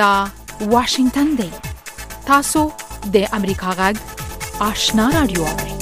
دا واشنگتن دی. تاسو د امریکا غږ آشنا رادیو اورئ.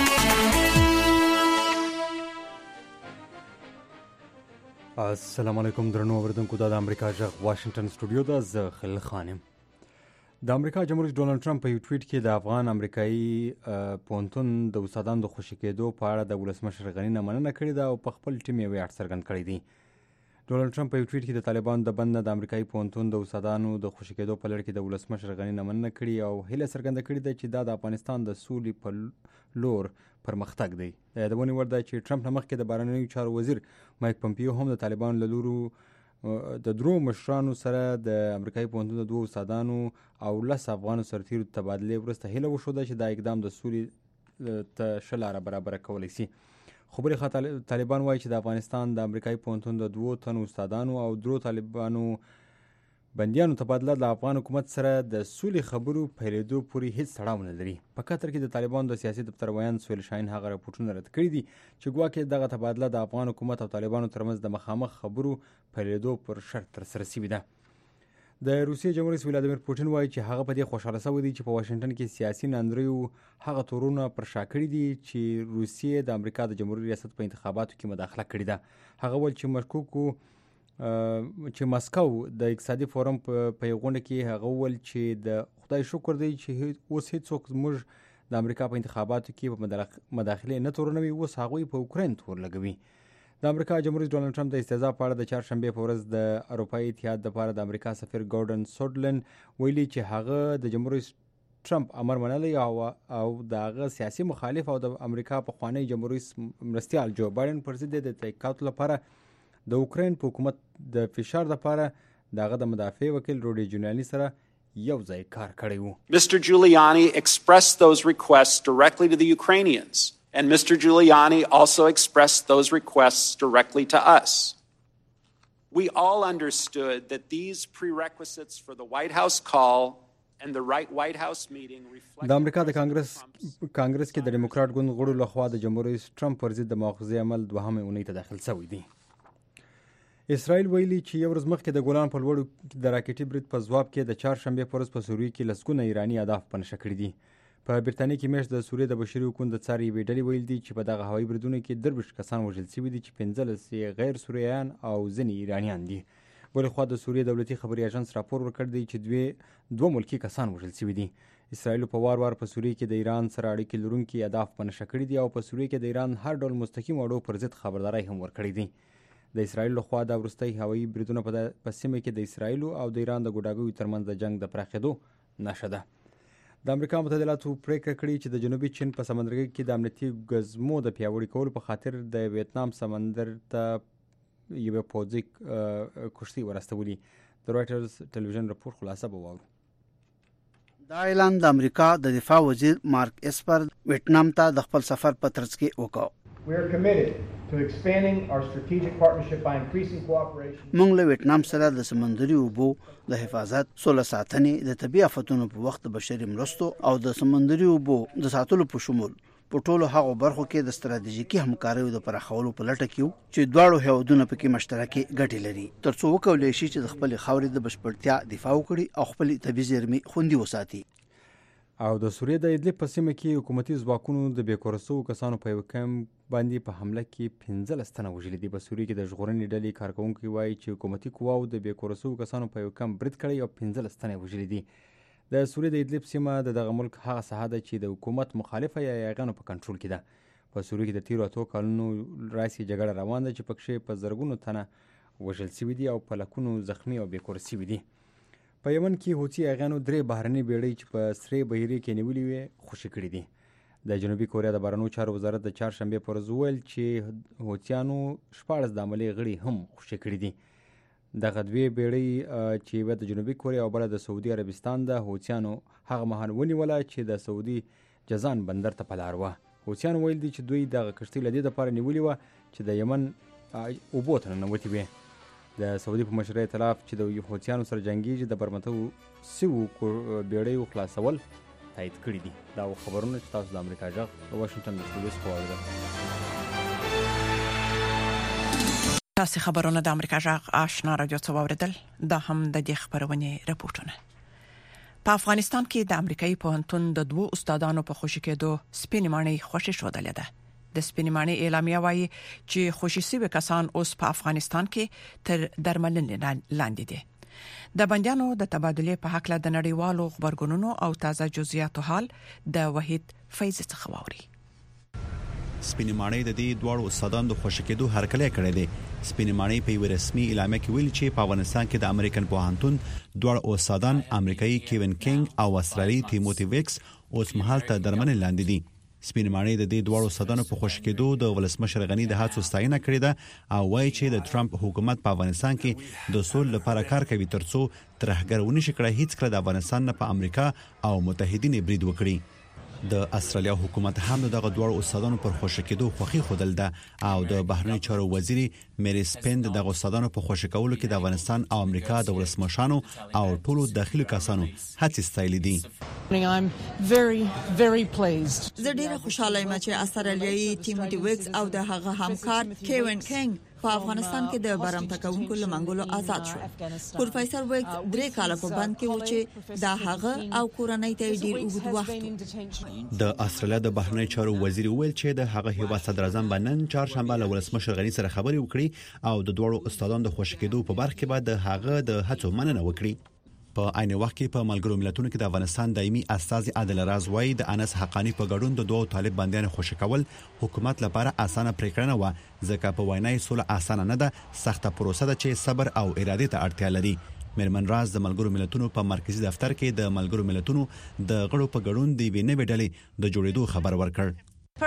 السلام علیکم درنو اوریدونکو، دا د امریکا غږ واشنگتن سټوډیو ده. زه خلیل خان یم. د امریکا جمهور رئیس ډونالډ ټرمپ په یو ټویټ کې د افغان امریکایي پوهنتون د استادانو د خوشي کېدو په اړه د ولسمشر غني نه مننه کړې ده او په خپل ټیم یې ویاړ څرګند کړی دی. ډونالډ ټرمپ په یو ټویټ کې د طالبانو د بند نه د امریکایي پوهنتون د استادانو د خوشي کېدو په لړ کې د ولسمشر غني نه مننه کړې او هیله څرګنده کړې ده چې دا د افغانستان د سولې په لور پرمختګ دی. د یادونې وړ ده چې ټرمپ نه مخکې د بهرنیو چارو وزیر مایک پمپیو هم د طالبانو له لورو د درو مشرانو سره د امریکایي پوهنتون د دوه استادانو او 10 افغانو سرتیرو تبادلې وروسته هیله وښوده چې دا اقدام د سولې ته ښه لاره برابره کولی شي. خو بلې خوا طالبان وایي چې د افغانستان د امریکایي پوهنتون د 2 تنو استادانو او 3 طالبانو بندیانو تبادله د افغان حکومت سره د سولې خبرو پیلېدو پورې هیڅ تړاو نه لري. په قطر کې د طالبانو د سیاسي دفتر ویان سهیل شاهین هغه راپورټونه رد کړي دي چې ګواکې دغه تبادله د افغان حکومت او طالبانو ترمنځ د مخامخ خبرو پیلېدو پر شرط ترسره شوې ده. د روسیې جمهور رئیس ولادیمیر پوټین وایي چې هغه په دې خوشحاله شوی دی چې په واشنګټن کې سیاسي ناندریو هغه تورونه پر شا کړي دي چې روسیې د امریکا د جمهوریت ریاست په انتخاباتو کې مداخله کړې ده. هغه وویل چې مسکو د اقتصادي فورم په یو غونډه کې هغه وویل چې د خدای شکر دی چې اوس هیڅوک زموږ د امریکا په انتخاباتو کې په مداخله نه تورنوي، اوس هغوی په اوکراین تور لګوي. د امریکا جمهور رئیس ډونالډ ټرمپ د استهزاء په اړه د چهارشنبې په ورځ د اروپایي اتحاد لپاره د امریکا سفیر ګورډن سوډلن ویلي چې هغه د جمهور رئیس ټرمپ امر منلی او د هغه سیاسي مخالف او د امریکا پخوانی جمهور رئیس مرستیال جو بایدن پر ضد د تحقیقاتو لپاره د اوکراین په حکومت د فشار لپاره د هغه د مدافع وکیل روډي جولیاني سره یو ځای کار کړی و. Mr. Giuliani expressed those requests directly to the Ukrainians. And Mr. Giuliani also expressed those requests directly to us. We all understood that these prerequisites for the White House call and the White House meeting reflect د امریکا د کانګرس کې د ډیموکراټ ګوند غړو لخوا د جمهور رئیس ټرمپ پر ضد د مؤاخذې عمل دوهمه اونۍ ته داخل شوی دی. اسرائیل ویلي چې یو ورځ مخکې د ګولان په لوړو د راکټي برید په ځواب کې د چهارشنبې په ورځ په سوریه کې لسګونه ایراني اهداف په نښه کړي دي. په برتانیې کې میاشت د سوریې د بشري حقوقو د څار یوې ډلې ویل دي چې په دغه هوایي بریدونو کې 23 کسان وژل شوي دي چې 15 غیر سوریایان او ځینې ایرانیان دي. بلې خوا د سوریې دولتي خبري اژانس راپور ورکړ دی چې دوه ملکي کسان وژل شوي دي. اسرائیل په وار په سوریې کې د ایران سره اړیکې لرونکي اهداف په نښه کړي دي او په سوریې کې د ایران هر ډول مستقیم اړو پر ضد خبرداری هم ورکړی دی. د اسرائیل لخوا د وروستي هوایي بریدونه په سیمه کې د اسرائیل او د ایران د ګوډاګیو ترمنځ د جنگ د پراخېدو نښه ده. د امریکا متحده ایالاتو پریکړه کړې چې د جنوبي چین په سمندرګي کې د امنیتي ګزمو د پیاوړي کولو په خاطر د ویتنام سمندر ته یوه پوځي کشتۍ ورستولي. د رایټرز ټلویزیون راپور خلاصه به واورو. دا اعلان د امریکا د دفاع وزیر مارک اسپر ویتنام ته د خپل سفر په ترڅ کې وکړ. We are committed to expanding our strategic partnership by increasing cooperation. موږ له ویتنام سره د سمندري اوبو د حفاظت، سوله ساتنې، د طبي آفتونو په وخت د بشري مرستو او د سمندري اوبو د ساتلو په شمول په ټولو هغو برخو کې د ستراتیژیکي همکاریو د پراخولو په لټه کې چې دواړو هیوادونو پکې مشترکې ګټې لري، ترڅو وکولی شي چې د خپلې خاورې د بشپړتیا دفاع وکړي او خپلې طبي زیرمې خوندي وساتي. او د سوریې د ادلب په سیمه کې حکومتي ځواکونو د بېکوره شوو کسانو په یو کیمپ باندې په حمله کې 15 تنه وژلي دي. په سوریې کې د ژغورنې ډلې کارکوونکي وایي چې حکومتي قواو د بېکوره شوو کسانو په یو کیمپ برید کړی او 15 تنه وژلي دي. د سوریې د ادلب سیمه د دغه ملک هغه ساحه ده چې د حکومت مخالفه یا یاغیانو په کنټرول کې ده. په سوریې کې د تیرو 8 کالونو راهیسې جګړه روان ده چې پکښې په زرګونو تنه وژل شوي دي او په لکونو زخمي او بېکوره شوي دي. په یمن کې هوتي یاغیانو 3 بهرنۍ بیړۍ چې په سرې بحیرې کې نیولې وې خوشي کړي دي. د جنوبي کوریا د بهرنیو چارو وزارت د چهارشنبې په ورځ وویل چې هوتیانو 14 د عملي غړي هم خوشي کړي دي. دغه 2 بیړۍ چې یوه د جنوبي کوریا او بله د سعودي عربستان د هوتیانو هغه مهال ونیوله چې د سعودي جازان بندر ته په لار وه. هوتیانو ویل دي چې دوی دغه کښتۍ له دې دپاره نیولې وه چې د یمن اوبو ته ننوتې وې. د سعودي په مشرۍ اطلاف چې د هوتیانو سره جنګیږي د برمته سوو بیړیو خلاصول تایید کړي دي. دا خبرونه چې تاسو د امریکا غږ د واشنګټن د سټوډیو څخه واورېدل. تاسو خبرونه د امریکا جغ آشنا رادیو څووردل دا هم د دې خبرونه راپورټونه. په افغانستان کې د امریکایي پوهنتون د دوو استادانو په خوشی کېدو سپینمانی خوشی شودلې ده. د سپینمانی اعلامیه وايي چې خوشی سوي کسان اوس په افغانستان کې تر درملنې لاندې دي. د بندیانو د تبادله په حق له د نړیوالو خبرګونونو او تازه جزئیاتو حال د وحید فیض څخه واوري. سپینمانی د دې دوړو استادانو د خوشی کېدو هرکلی کړی دی. سپینمانی په یو رسمي اعلامیه کې ویل چې په افغانستان کې د امریکن پوهنتون دوړو استادان امریکایي کیوین کینګ او استرالی تیموتی ویکس اوس مهال ته درملنې لاندې دي. سپینمانی د دې دوړو استادانو په خوشی کېدو د ولسمشر غنی د هڅو ستاینه کړې ده او وایي چې د ټرمپ حکومت په افغانستان کې د سول لپاره کار کوي ترڅو ترهګرونه شکړه هیڅ کله د افغانستان نه په امریکا او متحدین برید وکړي. د استرالیا حکومت هم دغه دوړو استادانو پر خوشی کېدو خوخي خودل ده او د بهرنی چارو وزیر میری سپند دغه استادانو په خوشی کولو کې د افغانستان او امریکا د ولسمشانو او ټولو داخلي کسانو هڅې ستایلې دي. I'm very pleased. زه ډیره خوشاله یم چې استرالیایي تیموتی ویکس او د هغه همکار کیوین کینګ په افغانستان کې د برمته کوونکو لمنګولو آزاد شو. پروفیسور ویکس 3 کاله په بند کې و چې دا هغه او کورنۍ ته ډیر اوږد وخت. د استرالیا د بهرنی چارو وزیر ویل چې د هغه هیواد صدر اعظم بنن چهارشنبه له ولسمشر غنی سره خبرې وکړي او د دوړو استادانو د خوشی کېدو په برخه کې بعد هغه د هڅو مننه وکړي. په عین وخت کې په ملګرو ملتونو کې د افغانستان دایمي استازي عادل راز وایي د انس حقانی په ګډون د دوه طالب بندیانو خوشی کول حکومت لپاره اسانه پریکړه نه و ځکه په وینای سول اسانه نه ده، سخته پروسه ده چې صبر او اراده ته اړتیا لري. میرمن راز د ملګرو ملتونو په مرکزی دفتر کې د ملګرو ملتونو د غړو په ګډون د وینې ډلې د جوړېدو خبر ورکړ.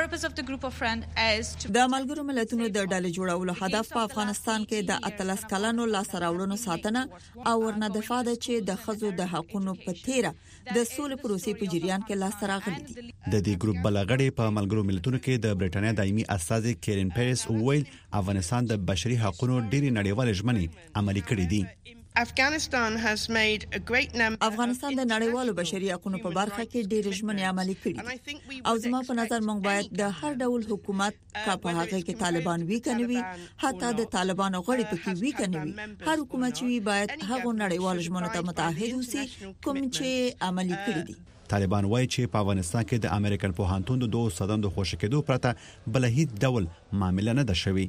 د ملګرو ملتونو د ډلې جوړولو هدف په افغانستان کې د 13 کلنو لاسراوړنو ساتنه او ورنه دفاع ده چې د خزو د حقوقو په تیره د سولې پروسې په جریان کې لاس راغلي دي. د دې ګروپ بلغړې په ملګرو ملتونو کې د برېټانیا دایمي استازي کیرن پیرس ویل افغانستان د بشري حقوقو ډېری نړیوال ژمنې عملي کړې دي. افغانستان د نړیوالو بشري حقوقو په برخه کې ډېر ژمنې عملي کړې او زما په نظر موږ باید د هر ډول حکومت کا په هغه کې طالبان وی کنوي، حتی د طالبانو غړي پکې وی کنوي، هر حکومت چې باید هغه نړیوال ژمنو ته متعهد اوسي کوم چې عملي کړي دي. طالبان وایي چې په افغانستان کې د امریکن پوهنتون د دوه استادانو د خوشی کېدو پرته بل هیڅ ډول معاملې نه ده شوې.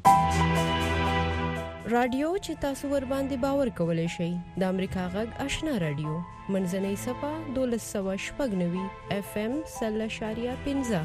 رادیو چې تاسو ور باندې باور کولای شئ د امریکا غږ آشنا رادیو منځنۍ صفه 1290 FM 0.15.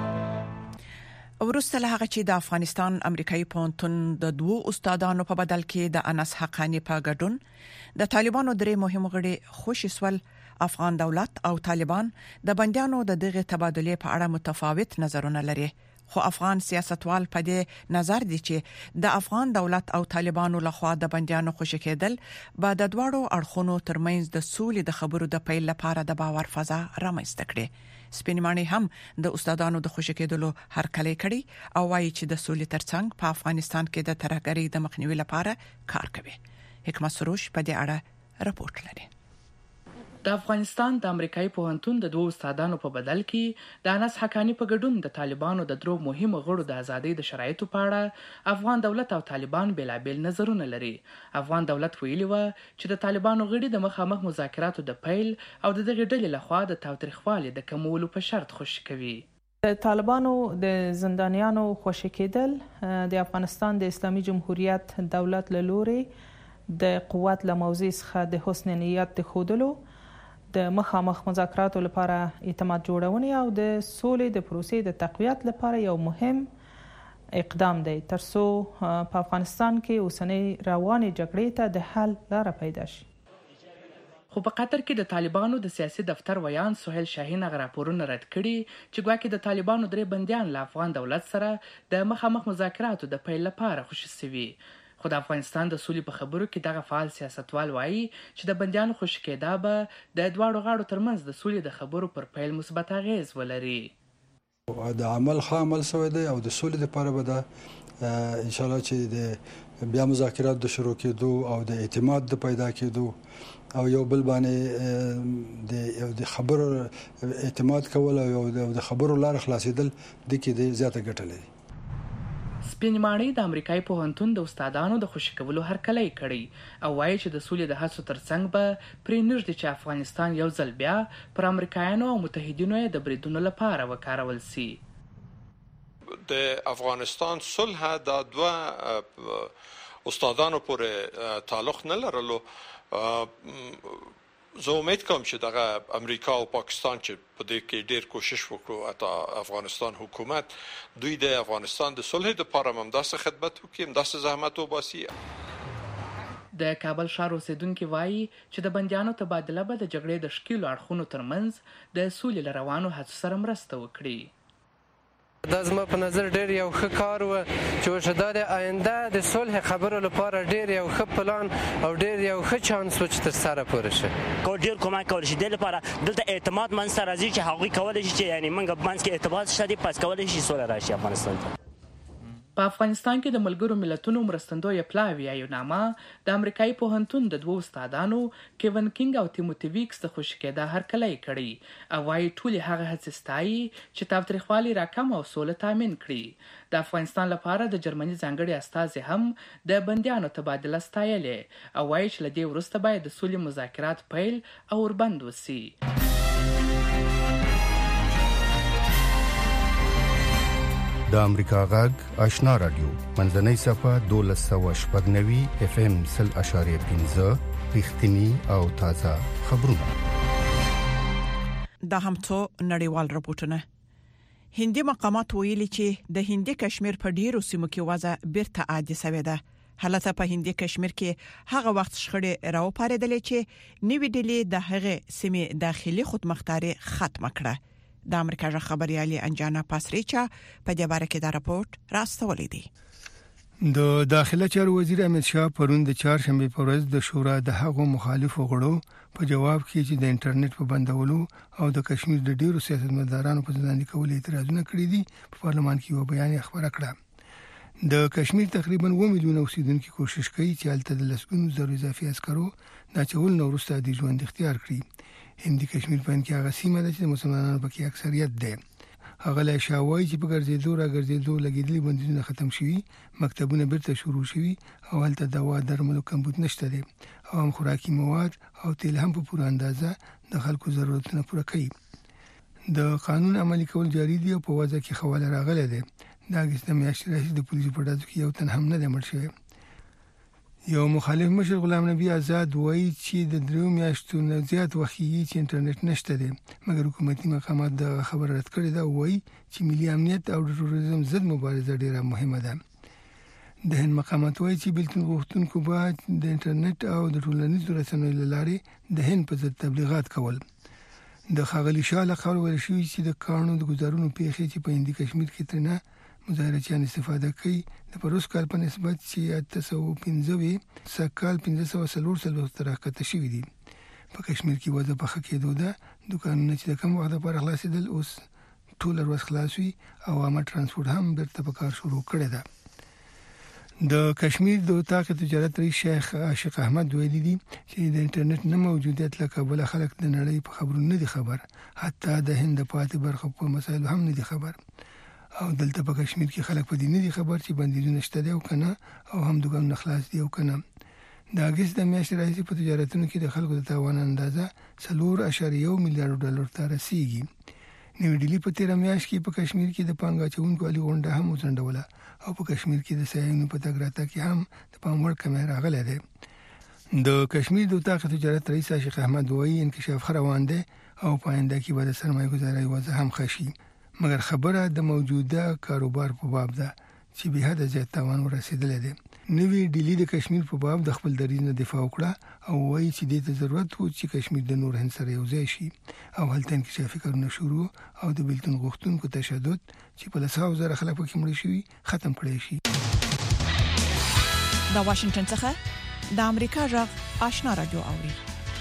ورسته له هغه چې د افغانستان امریکایي پوهنتون د دوو استادانو په بدل کې د انس حقانی په ګډون د طالبانو درې مهم غړي خوشی سول، افغان دولت او طالبان د بندیانو د دغه تبادله په اړه متفاوت نظرونه لري. خو افغان سیاستوال په دې نظر دي چې د افغان دولت او طالبانو لخوا د بندیانو خوشی کېدل به د دواړو اړخونو ترمنځ د سولې د خبرو د پیل لپاره د باور فضا رامنځته کړي. سپینمانی هم د استادانو د خوشی کېدلو هرکلی کړي او وایي چې د سولې ترڅنګ په افغانستان کې د ترهګرۍ د مخنیوي لپاره کار کوي. حکمت سروش په دې اړه راپورټ لري. د افغانستان د امریکایي پوهنتون د دوه استادانو په بدل کې د انس حقانی په ګډون د طالبانو د درو مهمو غړو د ازادۍ د شرایطو په اړه افغان دولت او طالبان بېلابېل نظرونه لري. افغان دولت ویلي و چې د طالبانو غړي د مخامخ مذاکراتو د پیل او د دغه ډلې لخوا د تاوتریخوالي د کمولو په شرط خوشی کوي. د طالبانو د زندانیانو خوشی کېدل د افغانستان د اسلامي جمهوریت دولت له لوري د قوت له موضوع څخه د حسن نیت د ښودلو د مخامخ مذاکراتو لپاره اعتماد جوړونې او د سولې د پروسې د تقویت لپاره یو مهم اقدام دی ترڅو په افغانستان کې اوسنۍ روانې جګړې ته د حل لاره پیدا شي. خو په قطر کې د طالبانو د سیاسي دفتر ویان سهیل شاهین هغه راپورونه رد کړي چې ګواکې د طالبانو درې بندیان له افغان دولت سره د مخامخ مذاکراتو د پیل لپاره خوشي شوي. خو د افغانستان د سولې په خبرو کې دغه فعال سیاستوال وایي چې د بندیانو خوشي کېدا به د دواړو غاړو ترمنځ د سولې د خبرو پر پیل مثبت اغیز ولري. د عمل عمل سوی دی او د سولې لپاره به دا ان شاء الله چې د بیا مذاکرات د شروع کېدو او د اعتماد د پیدا کېدو او یو بل باندې د خبرو اعتماد کول او د خبرو لار خلاصېدل د کې د زیاته ګټه لري. سپین ماڼۍ د امریکایي پوهنتون د استادانو د خوشي کولو هرکلی کړی او وایي چې د سولې د هڅو ترڅنګ به پرې نږدې چې افغانستان یو ځل بیا پر امریکایانو او متحدینو یې د بریدونو لپاره وکارول سي. د افغانستان صلح د دوه استادانو پورې تعلق نه لرلو. زه امید کوم چې دغه امریکا او پاکستان چې په دې کې ډېر کوشش وکړو اته افغانستان حکومت دوی د افغانستان د صلح لپاره هم داسې خدمت وکړي، داسې زحمت وباسي. د کابل ښار اوسیدونکي وایي چې د بندیانو تبادله به د جګړې د ښکیلو اړخونو ترمنځ د سولې له روانو هڅو سره مرسته وکړي. دا زما په نظر ډېر یو ښه کار و چې وشو. دا د آینده د صلح خبرو لپاره ډېر یو ښه پلان او ډېر یو ښه چانس و چې تر سره پورې شي. ډېر کومک کولی شي. دې لپاره دلته اعتماد منځته راځي چې هغوی کولی شي چې یعنې موږ منځ کې اعتماد شته دي، پس کولی شي سوله راشي افغانستان ته. په افغانستان کې د ملګرو ملتونو مرستندویه پلاوی یونامه د امریکایي پوهنتون د دوه استادانو کیون کینګ او تیموتی ویکس د خوشي کېدا هرکلی کړی او وايي ټولې هغه هڅې ستایي چې تاوتریخوالي راکم او سوله تامین کړي. د افغانستان لپاره د جرمني ځانګړي استازي هم د بندیانو تبادله ستایلې او وايي چې له دې وروسته باید د سولې مذاکرات پیل او وربند وسي. د امریکا غږ آشنا رادیو منځنۍ صفه 1290 FM 0.5 رښتینی او تازه خبرونه. دا هم څو نړیوال راپورټونه. هندي مقامات ویلي چې د هندي کشمیر په ډیرو سیمو کې وضع بیرته عادي شوې ده. حالت په هندي کشمیر کې هغه وخت شخړې راوپارېدلې چې نوې ډلې د هغه سیمې داخلي خودمختاري ختم کړه. د امریکا ژغ خبريالي انجانا پاسریچا په دې باره کې دا راپورټ راستولې دی. د داخله چارو وزیر امید شاه پرون د چهارشنبه په ورځ د شورا د هغو مخالفو غړو په جواب کې چې د انټرنیټ په بندولو او د کشمیر د ډیرو سیاستمدارانو په ځانګړي کول اعتراضونه کړی دي په پارلمان کې یو بیان خبره کړه. د کشمیر تقریبا 1 میلیون اوسیدونکو کوشش کوي چې الته د لسګونو زر اضافي عسکرو د چول نورسته د ژوند اختیار کړي. هندي کشمیر په کې هغه سیمه ده چې مسلمانانو پکې اکثریت ده. هغه له شاوای چې په ګرځېدو راګرځېدو لګیدلي بندیزونه ختم شوي، مکتبونه بیرته شروع شوي او هلته دوا درملو کمبود نشته دي او هم خوراکي مواد او تیل هم په پوره اندازه د خلکو ضرورتونه پوره کوي. د قانون عملي کول جاري دي او په وضع کې خواله راغله ده. دا اگست میاشتې راځي د پولیسو په ډزو کې یو تن هم نه مړ شوی. یو مخالف مشر غلام نبی آزاد وایي چې د 3 میاشتو نه زیات وخت یې چې انټرنیټ نشته دی، مګر حکومتي مقامات د خبر رد کړی دا وایي چې ملي امنیت او د تروریزم ضد مبارزه ډیره مهمه ده. د هند مقامات وایي چې بلتون غوښتونکو باید د انټرنیټ او د ټولنیزو رسنیو لارې د هند په ضد تبلیغات کول. د ښاغلي شاه له خبرو ویل شوی چې د کانونو د گزارونو پیښې چې په هندي کشمیر کې ترنه مظاهرچیان استفاده کوي د پروس کال په نسبت چې 815 سکال 1540 تر کته شوی دي. په کشمیر کې وضع په خکېدو ده. دکانونه چې کوم وخت لپاره خلاصېدل اوس ټول ورځ خلاصوي او عامه ترانسپورت هم بیرته په کار شروع کړی ده. د کشمیر د اتاق تجارت رئیس شیخ عاشق احمد ویلي دي چې د انټرنیټ نه موجودیت لکه بل خلک د نړۍ په خبرونو نه دي خبر، حتی د هند پاتې برخه په مسایلو هم نه دي خبر. او دلته په کشمیر کې خلک په دې نه دي خبر چې بندیزونه شته دی او کنه او هم دغه خلاص دی او کنه. د اگست میاشتې راځي په تجارتونو کې د خلکو د تاوان اندازه 4.1 میلیارډ ډالر ته رسیدي. نوې ډیلی په 13 میاشت کې په کشمیر کې د پانګاچونکو علي غونډه هم وڅنډوله او په کشمیر کې د سیاحانو په تګ راتګ کې هم د پام وړ کمی راغلی دی. د کشمیر د اتاق تجارت رئیس عاشق احمد وایي انکشاف روان دی او په آینده کې به د سرمایه گذارۍ وضع هم ښه شي، مګر خبره د موجوده کاروبار په باب ده چې به حد زیات تاوان ورسېدلی دی. نوې ډیلی د کشمیر په باب د خپل دریځ نه دفاع وکړه او وایي چې د ضرورت و چې کشمیر د نور هند سره یو ځای شي او هلته انکشافي کارونه شروع او د بلتون غوښتونکو تشدد چې په 100,000 خلک پکې مړ شوي ختم کړي شي. د واشنگټن څخه د امریکا ژغ آشنا رادیو اوري.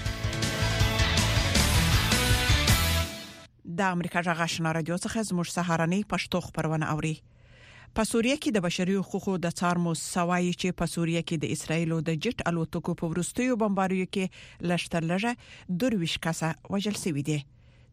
د امریکا ژغ آشنا رادیو څخه زموږ سهارنۍ پښتو خبرونه اوري. په سوریه کې د بشري حقوقو د څارمو سوایي چې په سوریه کې د اسرایلو د جټ الوتکو په ورستیو بمباریو کې لشترلږه 22 کسه وژل شوي دي.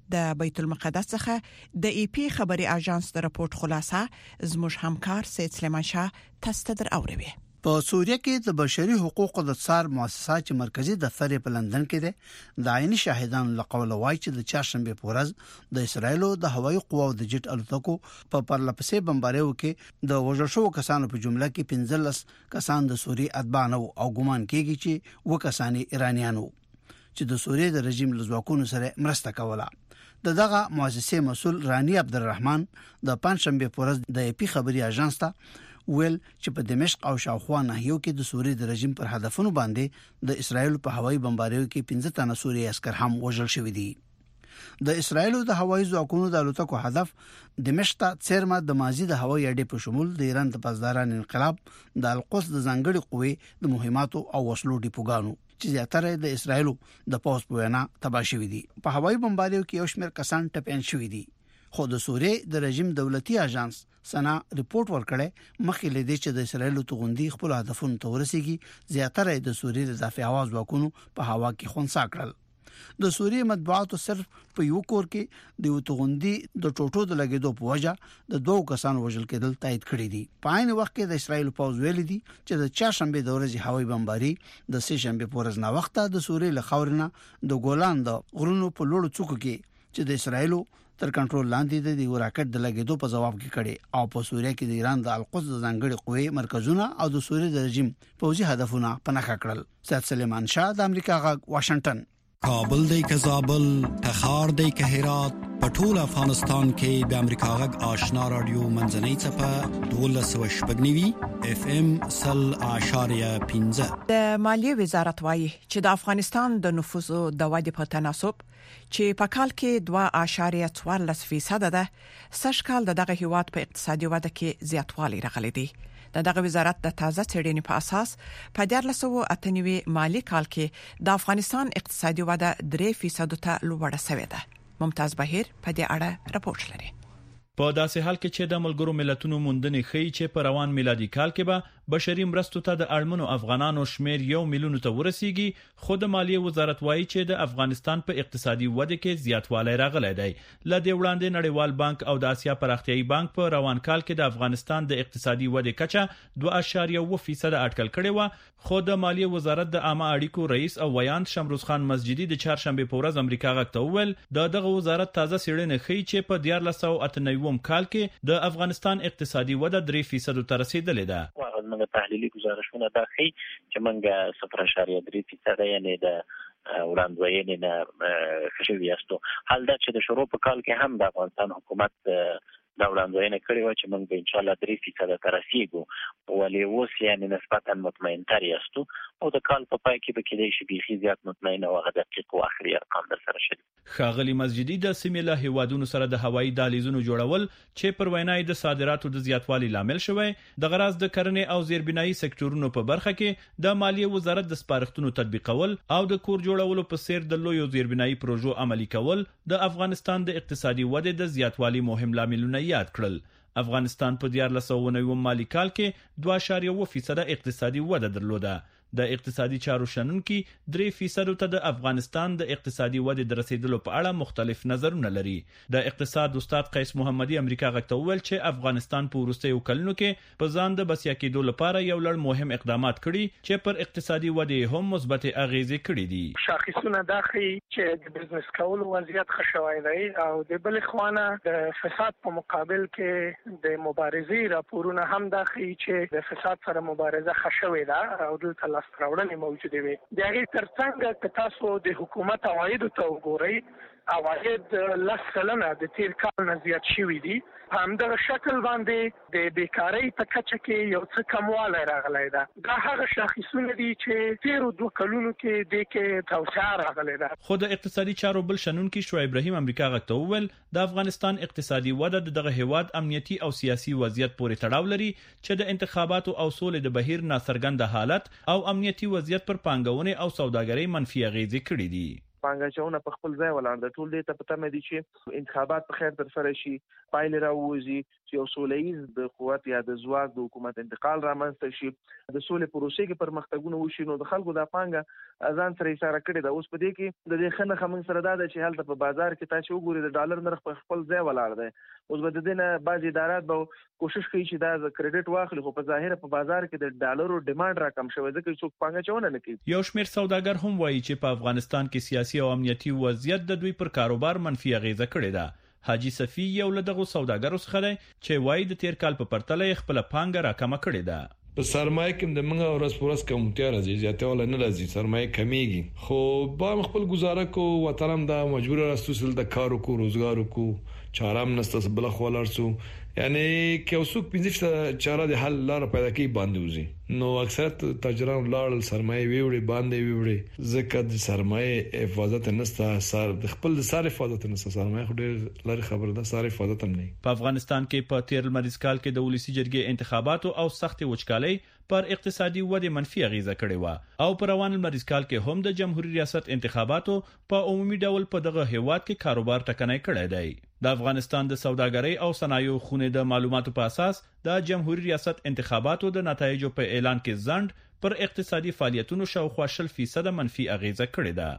د بیت المقدس څخه د ای پی خبري اژانس د راپورټ خلاصه زموږ همکار سید سلیمان شاه تاسو ته اوروي. په سوریه کې د بشري حقوقو د څار مؤسسات چې مرکزی دفتر په لندن کې ده د عیني شاهدانو لقول وایي چې د چهارشنبه په ورځ د اسرایلو د هوایي قواو د جټ الوتکو په پرلپسې بمباریو کې د وژل شوو کسانو په جمله کې 15 کسان د سوریې اتباع او ګومان کېږي چې وکسان ایرانیانو چې د سوریې د رژیم لزواکونو سره مرسته کوله. دغه مؤسسې مسول رانی عبدالرحمن د پنځشنبه په ورځ د ای پی خبري اژانس ته ویل چې په دمشق او شاوخوا ناحیو کې د سوریې د رژیم پر هدفونو باندې د اسرایل په هوایي بمباریو کې 15 تنه سوریې عسكر هم وژل شوی دي. د اسرایل د هوایي ځواکونو د الوتکو هدف دمشق ته څیرمه د مازی د هوایي اډې په شمول د ایران د پاسداران انقلاب د القدس د ځانګړي قوې د مهماتو او وسلو ډیپوګانو چې زیاتره د اسرایل د پوسټ بوینا تباه شوی دي. په هوایي بمباریو کې یو شمېر کسان ټپيان شوی دي. خو د سوریې د رژیم دولتي اژانس سنا ریپورت ورکړی مخکې لدی چې د اسرایل توغندي خپل هدفونو ته ورسیږي زیاتره د سوریې د دفاع आवाज وکونو په هوا کې خونسا کړل. د سوریې مطبوعاتو صرف په یو کور کې د توغندي د ټوټو د لګیدو په وجه د دوه کسانو وژل کېدل تایید کړی دي. په عین وخت کې د اسرایل پوز ویل دي چې د چهارشنبه د ورځې هوایي بمباري د سه شنبه په ورځ نه وخته د سوریې له خاورنه د ګولان د غرونو په لوړو څوکو کې چې د اسرایل تر کنټرول لاندې د راکټ د لګیدو په جواب کې کړي او په سوریه کې د ایران د القدس د ځانګړي قوې مرکزونه او د سوریې د رژیم پوځي هدفونه پنهخه کړل. سید سلیمان شاه د امریکا غږ واشنگټن. کابل دی که زابل تخار دی که هرات پټول افغانستان کې د امریکا غږ آشنا رادیو منځنۍ چپه 1290 اف ام 0.15. د مالیې وزارت وایي چې د افغانستان د نفوس د ودې په تناسب چې په کال کې 2.14% ده سږ کال دغه هیواد په اقتصادي وده کې زیاتوالی راغلی دی. دغه وزارت د تازه څېړنې په اساس په 2098 مالی کال کې د افغانستان اقتصادي وده 3% ته لوړه شوې ده. ممتاز بهیر په دې اړه راپورټ لري. په داسې حال کې چې د ملګرو ملتونو موندنې ښیي چې په روان میلادي کال کې به بشري مرستو ته د اړمنو افغانانو شمیر 1 میلیون ته ورسیږي، خو د مالیې وزارت وایي چې د افغانستان په اقتصادي وده کې زیاتوالی راغلی دی. لدې وړاندې نړیوال بانک او د آسیا پراختیایي بانک په روان کال کې د افغانستان د اقتصادي وده کچه 2.1% اټکل کړې و، خو د مالیې وزارت د عامه اړیکو رئیس او ویاند شمروز خان مسجدي د چهارشنبه په ورځ امریکا غږ ته وویل دغه وزارت تازه څېړنه ښیي چې په 1998 کال کې د افغانستان اقتصادي وده 3% ته رسیدلې ده. موږ تحلیلي گزارشونه دا ښیي چې موږ 0.3% یعنی د وړاندوینې نه ښه یاستو. حال دا چې د شروع په کال کې هم د افغانستان حکومت دا وړاندوینه کړې و چې موږ به ان شاء الله 3% ته رسیدو، ولی اوس یعنی نسبتا مطمئن تر یاستو او د کال په پای کې به کېدای شي بيخي زیات مطمئن او دقیق او اخري ارقام در سره شي. ښاغلي مسجدي د سیمې له هیوادونو سره د هوایي دهلیزونو جوړول چې پر وینای د صادراتو د زیاتوالي لامل شوی، د غراض د کرنې او زیربنایي سکتورونو په برخه کې د مالیې وزارت د سپارښتنو تطبیقول او د کور جوړولو په سیر د لویو زیربنایي پروژو عملي کول د افغانستان د اقتصادي ودې د زیاتوالي مهم لاملونه یاد کړل. افغانستان په 2019 مالی کال کې 2.1% اقتصادي وده درلوده. د اقتصادي چارو شنونکي 3% ته د افغانستان د اقتصادي ودې د رسیدلو په اړه مختلف نظرونه لري. د اقتصاد استاد قیس محمدي امریکا غږ ته وویل چې افغانستان په وروستیو کلونو کې په ځان د بسیا کېدو لپاره یو لړ مهم اقدامات کړي چې پر اقتصادي ودې هم مثبت اغیزې کړي دي. شاخصونه دا ښیي چې د بزنس کولو وضعیت ښه شوی دی او د بل خوانه د فساد په مقابل کې د مبارزې راپورونه هم دا ښیي چې د فساد سره مبارزه ښه شوې ده او دلته راوړنې موجوده وي. د هغې ترڅنګ که تاسو د حکومت عوایدو ته وګورئ، عواید 10% د تیر کال نه زیات شوي دي. په همدغه شکل باندې د بیکارۍ په کچه کې یو څه کموالی راغلی ده. دا هغه شاخصونه دي چې تیرو 2 کلونو کې د کې توسعه راغلی ده. خو د اقتصادي چارو بل شنونکي شعیب ابراهیم امریکا غږ ته وویل د افغانستان اقتصادي وده دغه هیواد امنیتي او سیاسي وضعیت پورې تړاو لري چې د انتخاباتو او سولې د بهیر ناڅرګنده حالت او امنیتي وضعیت پر پانګونې او سوداګرۍ منفي اغیزې کړې دي. پانګاچونه په خپل ځای ولاړ د ټول دې ته پته مې دي چې انتخابات په خیر تر سره شي، پایلې راووځي، چې یو سولهییز د قوت یا د ځواک د حکومت انتقال رامنځته شي، د سولې پروسې کې پرمختګونه وشي، نو د خلکو د پانګه ځان سره اشاره کړې ده. اوس په دې کې د دې خنه خمن سره دا چې هلته په بازار کې تاسو وګورئ د ډالر نرخ په خپل ځای ولاړ دی. اوس به د دې نه بعض ادارات به کوشش کوي چې دا کریډټ واخلي، خو په ظاهر په بازار کې د ډالرو ډیماند راکم شوی ځکه چې څوک پانګه چونه نه کوي. یو شمېر سوداګر هم وایي چې په افغانستان کې سیاسي او امنیتي وضعیت د دوی پر کاروبار منفي اغیزه کړې ده. حاجی صفی یو له دغه سوداګرو څخه دی چې وایي د تیر کال په پرتله خپل پانګه راکمه کړې ده. په سرمایه کې د منګه ورځ پورس کومتیا راځي، زیاتواله نه راځي، سرمایه کمیږي، خو با خپل گزاره کو وطنم دا مجبور راستوسل د کارو کو روزګارو کو چارام نسته بل خولار سو، یعنی کې اوسوک پنځه چاره د حل لار پیدا کوي باندې وزي. نو اکثر تاجران لاړ سرمایه ویوړي باندې ویوړي، ځکه د سرمایه حفاظت نسته، سر د خپل د سر حفاظت نسته، سرمایه خو ډېر لري خبره ده، سر حفاظت هم نه. په افغانستان کې په تیر لمریز کال کې د ولسی جرګې انتخاباتو او سخت وچکالۍ پر اقتصادي ودې منفي اغیزه کړې و، او په روان لمریز کال کې هم د جمهوریت ریاست انتخاباتو په عمومي ډول په دغه هیواد کې کاروبار ټکنۍ کړی دی. د افغانستان د سوداګرۍ او صنایعو خونې د معلوماتو په اساس د جمهوریت ریاست انتخاباتو د نتایجو په اعلان کې ځند پر اقتصادي فعالیتونو شاوخوا 0% منفي اغیزه کړې ده.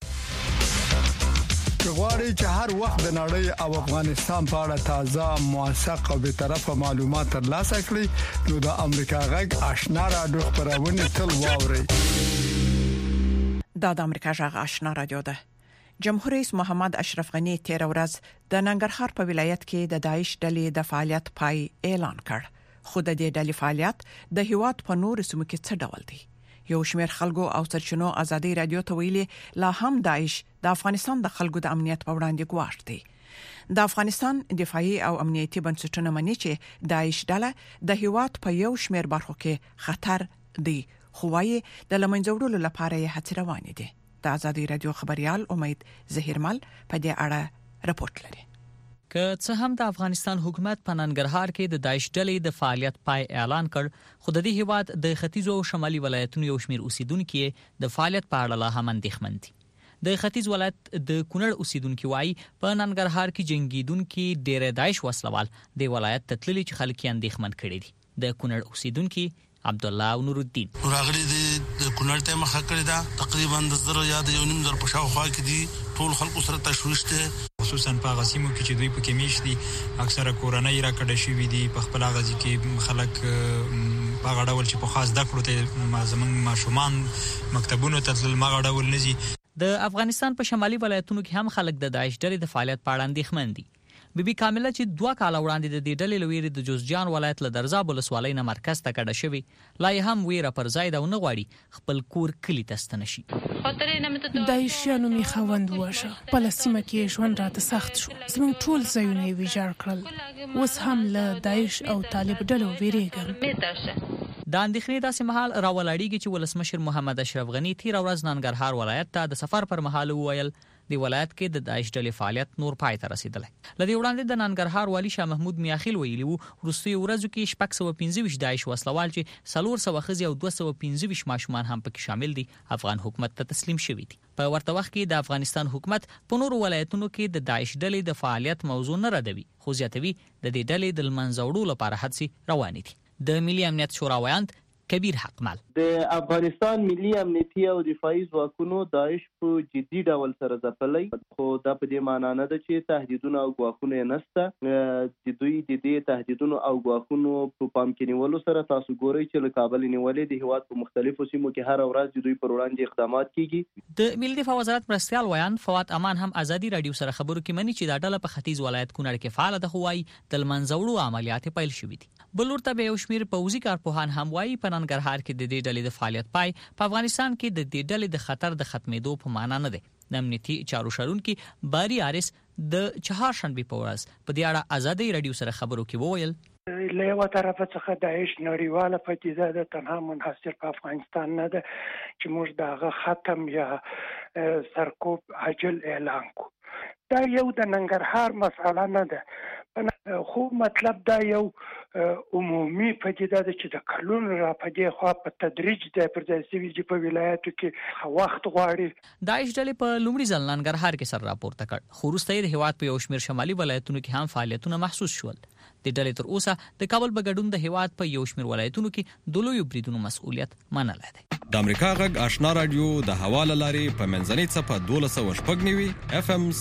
غواړئ چې هر وخت د نړۍ او افغانستان په اړه تازه، موثق او به طرفه معلومات ترلاسه کړئ، نو د امریکا غږ آشنا رادیو خبرونه تل واورئ. دا د امریکا غږ آشنا رادیو ده. جمهور رئیس محمد اشرف غنی تیر ورځ د ننګرهار په ولایت کې د داعش ډلې د فعالیت پای اعلان کړ. خو د دې ډلې فعالیت د هیواد په نور سیمو کې څه ډول دی؟ یو شمېر خلکو او سرچینو ازادي رادیو ته ویلي لا هم داعش د افغانستان د خلکو د امنیت په وړاندې ګواښ دی. د افغانستان دفاعي او امنیتي بنسټونه مني چې داعش ډله د هیواد په یو شمېر برخو کې خطر دی، خو وايي د لمنځوړلو لپاره یې هڅې روانې دي. د ازادي رادیو خبريال امید زهیرمل په دې اړه راپورټ لري. که څه هم د افغانستان حکومت په ننګرهار کې د داعش ډلې د فعالیت پای اعلان کړ، خو د دې هیواد د ختیځ او شمالي ولایتونو یو شمېر اوسیدونکو د فعالیت په اړه لا هم اندېښمن دي. د ختیځ ولایت د کونړ اوسیدونکو وايي په ننګرهار کې جنگیدونکو ډېر داعش وسلوال د ولایت تتللي چې خلک یې اندېښمن کړي دي. د کونړ اوسیدونکو عبدالله او نورالدین راغلي د کونړ ته مخه کړی دا تقریبا د زره یا د 1.5 په شاوخوا کې دي، ټول خلکو سره تشویش ده، خصوصا په غسیمو کې چې دوی پکې میشتي اکثره کورنۍ راکړه شوی دي، په خپل غزي کې خلک په غړول چې په خاص دکړو ته زمونږ ماشومان مکتبونو ته تل مغړول نزي. د افغانستان په شمالي ولایتونو کې هم خلک د داعش ډلې د فعالیت په اړه اندېښمن دي. بیبي کامله چې 2 کال وړاندې د دې ډلې لویری د جوزجان ولایت له درزاب ولسوالۍ نه مرکز ته کډه شوی، لا یې هم ویره پر ځای دا نه غواړي خپل کور کلی ته ستنه شي. داعشیانو می خوند واشه پلسطین کې ژوند راته سخت شو، زموږ ټول ځایونه یې ویجاړ کړل، اوس هم له داعش او طالب ډلو ویریږم. د اندېښنې داسې مهال راولړیږي چې ولسمشر محمد اشرف غنی تیر ورځ ننګرهار ولایت ته د سفر پر مهال وویل د ولایت کې د داعش ډلې فعالیت نور پای ته رسیدلی. لدی وړاندې د ننګرهار والی شاه محمود میاخیل ویلي وو وروستي ورځو کې 625 داعش وسلوال چې 400 خزي او 215 ماشومان هم پکې شامل دي افغان حکومت ته تسلیم شوي دي. په ورته وخت کې د افغانستان حکومت په نورو ولایتونو کې د داعش ډلې د فعالیت موضوع نه ردوي، خو زیاتوي د دې ډلې د منځوړو لپاره هڅې روانې دي. د ملي امنیت شورا ویاند کبیر حقمل د افغانستان ملي امنیتي او دفاعي ځواکونو داعش په جدي ډول سره ځپلي، خو دا په دې معنی نه ده چې تهدیدونه او ګواښونه نشته. د دوی د دې تهدیدونو او ګواښونو په پام کې نیولو سره تاسو ګورئ چې له کابل نیولې د هیواد په مختلفو سیمو کې هر ورځ د دوی پر وړاندې اقدامات کیږي. د ملي دفاع وزارت مرستيال ویان فواد امان هم ازادي رادیو سره خبرو کې مني چې دا ډله په ختیځ ولایت کونړ کې فعال ده، خو وايي د منځوړو عملیات پیل شوې دي. بلور ته به یو شمیر پوځي کارپوهان هم وايي په ننګرهار کې د دې ډلې د فعالیت پای په افغانستان کې د دې ډلې د خطر د ختمېدو په معنا نه دی. د امنیتي چارو شارونکي باری آرس د چهارشنبه په ورځ په دې اړه ازادي رادیو سره خبرو کې وویل له یو طرفه څخه داعش نړیواله پدیده ده، تنها منحصر په افغانستان نه ده چې موږ دغه ختم یا سرکوب عاجل اعلان کو. دا یو د ننګرهار مسئله نه ده، خو مطلب دا یو عمومي پدیده ده چې د کلونو را پدې خو په تدریج د پردیسي په ولایتو کې وخت غواړي. داعش ډلې په لومړي ځل ننګرهار کې سر راپورته کړ، خو وروسته د هیواد په یو شمېر شمالي ولایتونو کې هم فعالیتونه محسوس شول. د ډلې تر اوسه د کابل بغډون د هیواد په یو شمېر ولایتونو کې د لویو بریدونو مسؤلیت منلای دی. د امریکا غږ آشنا رادیو د حواله لاري په منځنۍ صفه 1290 FM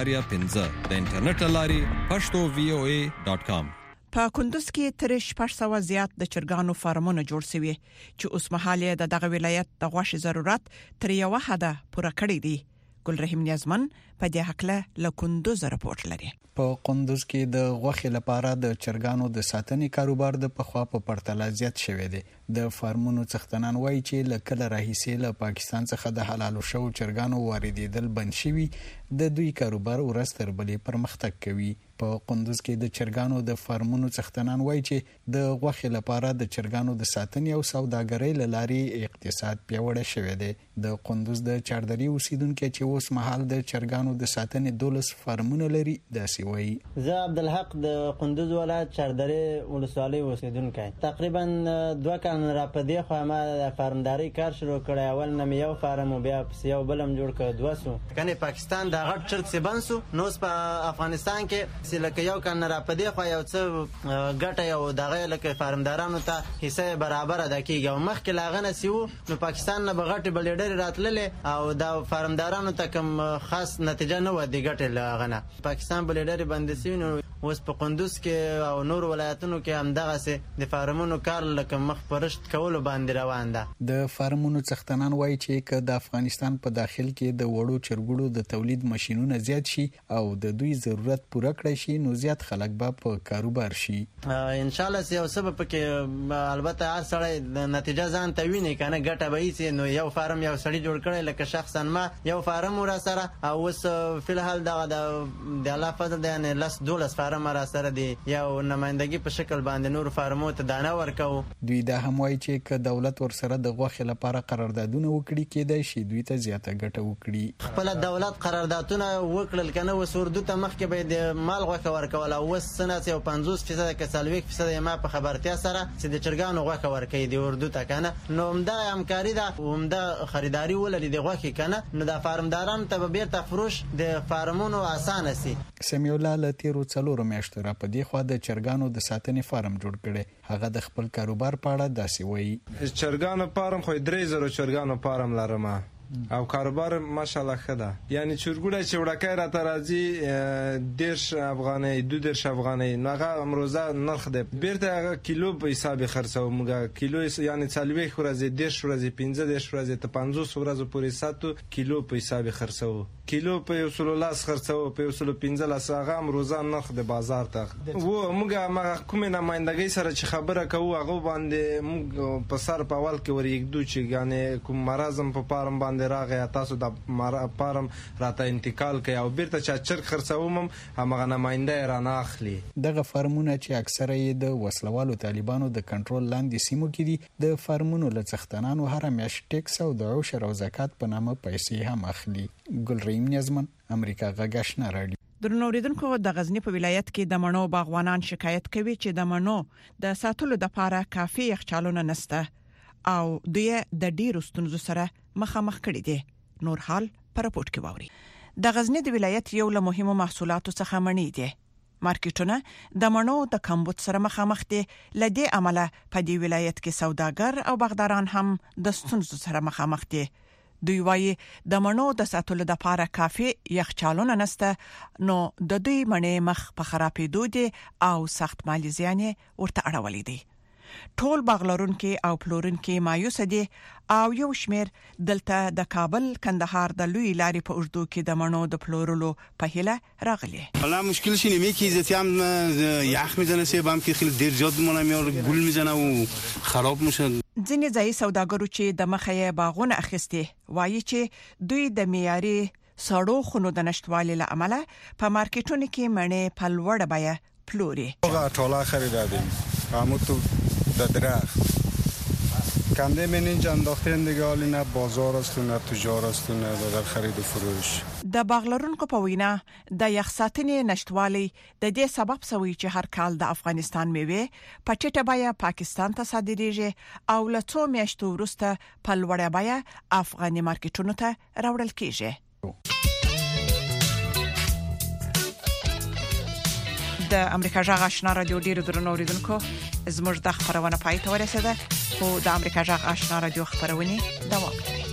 3.15 د انټرنیټ لاري pashto.voa.com. په کندوز کې تر 600 زیات د چرګانو فارمونه جوړ شوي چې اوس مهال د دغه ولایت د غوښې ضرورت تر یو حده پوره کړی دی. ګل رحیم نیازمن په دې حقله له کندوز رپورټ لري. په کندوز کې د غوښې لپاره د چرګانو د ساتنې کاروبار د پخوا په پرتله زیات شوی دی. د فارمونو څښتنان وایي چې لکه راهیسې له پاکستان څخه د حلالو شو چرګانو واردېدل بند شوي، د دوی کاروبار ورځ تر بلې پرمختګ کوي. په کندوز کې د چرګانو د فارمونو څښتنان وایي چې د غوښې لپاره د چرګانو د ساتنې او سوداګرۍ لارې اقتصاد پیاوړی شوی دی. د کندوز د چاردري اوسیدونکو چې اوس مهال د چرګانو د ساتنې 12 فارمونه لري داسې وایي. زه عبدالحق د کندوز ولایت چاردري ولسوالۍ اوسیدونکی. تقریبا 2 کال را پدې خو ما د فارمداري کار شروع کړی. اول نم یو فارم او بیا یو بلم جوړ کړ 200 کنه پاکستان د غټ چرګ سبنسو نو په افغانستان کې لکه یو کال را پدې خو یو څه ګټه یو دغه لکه فارمدارانو ته حصہ برابر ادا کیږي. او مخکې لاغنه سیو نو پاکستان نه بغټ بلډر راتللې او د فارمدارانو ته کوم خاص نتیجه نه و دی ګټه لاغنه. پاکستان بلډر باندې سیو نو اوس په کندوز کې او نور ولایتونو کې هم دغه سه د فارمونو کار لکه مخ پرشت کول باندې روان ده. د فارمونو څښتنان وایي چې ک د افغانستان په داخل کې د وړو چرګړو د تولید ماشينونه زیات شي او د دوی ضرورت پوره کړی شي نو زیات خلک به په کاروبار شي. ان شاء الله یو سبب کې البته هر سړی نتیجه ځان ته ویني کنه ګټه به یې نو یو فارم یو سړی جوړ کړي لکه شخصا ما یو فارم ور سره او اوس په الحال د الله فضل دی نه لاس 12 فارم را سره دی یو نمائندګي په شکل باندې نور فارمو ته دانه ورکو. دوی دا هم وایي چې ک دولت ور سره د غوښې لپاره قراردادونه وکړي کېدای شي دوی ته زیاته ګټه وکړي. خپل دولت قراردادونه وکړل کنه وسوردو ته مخکې به د مال غوښه ورکول او وس سنه 50% کې 40% ما په خبرتیا سره چې د چرګانو غوښه ورکړي دی اردو ته کنه نو همدا همکاري ده همدا خریداري ولري د غوښې کنه نو د فارمدارانو ته به بیرته فروش د فارمونو اسانه سي. سمیع الله لتیرو څلور میاشتو را په دی خو د چرګانو د ساتنې فارم جوړ کړي. هغه د خپل کاروبار په اړه داسې وایي. چرګانو فارم خو 3000 چرګانو فارم لرم او کاروبار ماشاءالله خدا یعنی چرګوړی چې وړکای را ترازی 10 افغانۍ 2 افغانۍ نوغه امروزه نرخ ده بیرته هغه کیلو په حساب خرڅو موږ کیلو یعنی 40 ورځې 10 ورځې 15 ورځې ته 50 ورځې پورې 7 کیلو په حساب خرڅو کیلو په 100 خرڅو په 115 هغه امروزه نرخ د بازار ته و موږ کومه نمائندګۍ سره چې خبره کوو هغه باندې موږ په سر په اول کې ور یګدو چې یعنی کوم مرزم په پارم باندې راغی تاسو د پارم راته انتقال کوي او بیرته چې چرګ خرڅوم هغه نماینده را نه اخلي. دغه فارمونه چې اکثره یې د وسلوالو طالبانو د کنټرول لاندې سیمو کې دي د فارمونو له څښتنانو هر میاشت ټیکس او د عشر او زکات په نامه پیسې هم اخلي. ګل رحیم نیازمن امریکا غږ آشنا رادیو. درنوریدونکو د غزنی په ولایت کې د مڼو باغوانان شکایت کوي چې د مڼو د ساتلو لپاره کافي یخچالونه نشته او دوی د ډیرو ستونزو سره مخامخ کړي دي. نور حال پر راپورټ کې واوري. د غزنی د ولایت یو له مهمو محصولاتو څخه مڼې دي. مارکیټونه د مڼو د کمبود سره مخامخ دي. لدې عمله په دې ولایت کې سوداګر او باغداران هم د ستونزو سره مخامخ دي. دوی وايي د مڼو د ساتلو لپاره کافي یخچالونه نشته نو د دوی مڼې مخ په خرابېدو دي او سخت مالی زیان ورته اړولې دي. ټول باغلرونکو او پلورونکو مایوس دي او یو شمیر دلته د کابل کندهار د لوی لارې په اردو کې د مڼو د پلورلو په هله راغلي. حالا مشکل شینه می کی زیاتی هم یخ میزنه سه بام که خیلی دیر زیاد میمونه میار گل میزنه و خراب میشه. ځینې ځای سوداګرو چې د مخې باغونه اخیستي وایي چې دوی د معیاري سړو خونو د نشټوالي له امله په مارکیټونو کې مڼې په لوړه بیه پلوري. هغه ټوله خریدادیم همونطور در درخت کنده من اینجا انداختین دیگه حالی نه بازار است و نه تجار است و نه در خرید و فروش. د باغلرونکو په وینا د یخ ساتنې نشټوالي د دې سبب سوي چې هر کال د افغانستان میوه په ټیټه بیه پاکستان ته صادریږي او له څو میاشتو وروسته په لوړه بیه افغاني مارکیټونو ته راوړل کیږي. د امریکا جغ آشنا رادیو ډیرو درنو اوریدونکو زموږ د خبرونه پای ته ورسیده خو د امریکا جغ آشنا رادیو خبرونه دوام لري.